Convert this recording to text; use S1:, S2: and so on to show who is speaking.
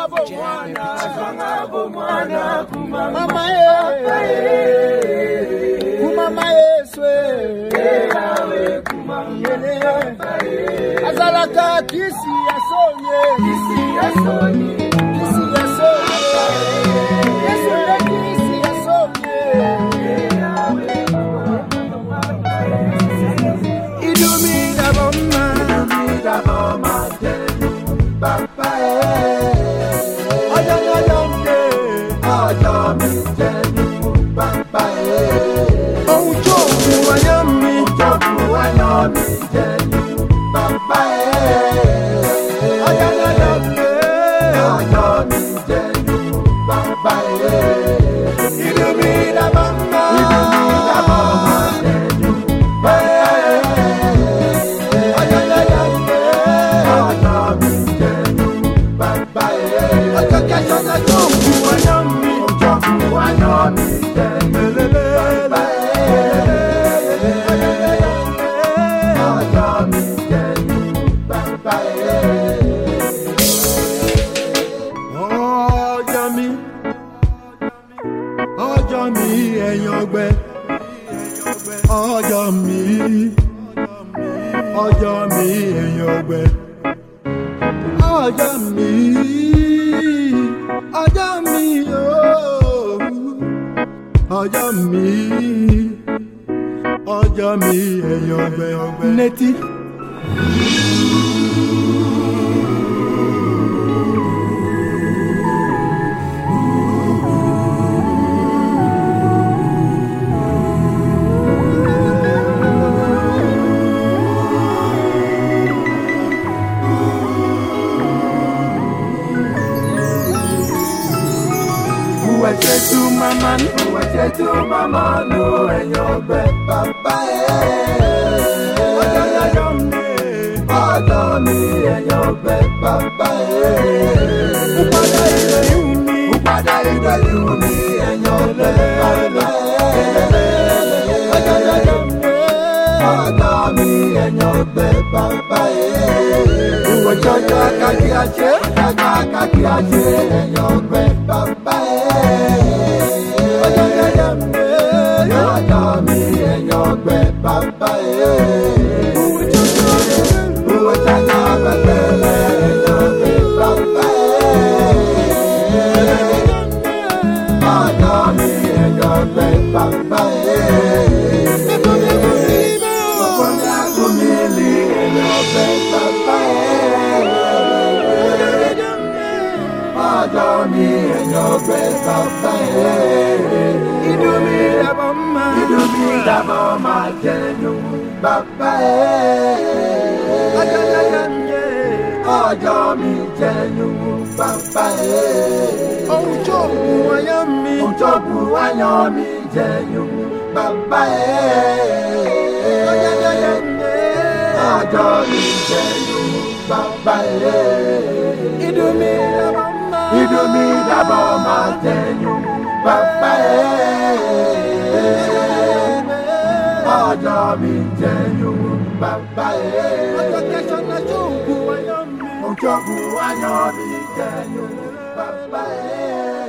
S1: Azalaka kisi ya sonye, kisi ya sonye, kisi ya sonye, Yesu le kisi ya sonye. Idumi da bomma, papa mi tenu, papa Ojo wanyami tenu, papa Neti to mama no and your bed papa me and your bed papa Upada uni and your bed papa me and your bed papa Kakiache and your bed papa me and your bed papa Idumi da bomma tenu baba Ojo mi tenu baba Ojo wanyami tenu baba Ojo mi tenu baba Idumi da bomma tenu baba Ojo mi tenu baba Ojo wanyami tenu baba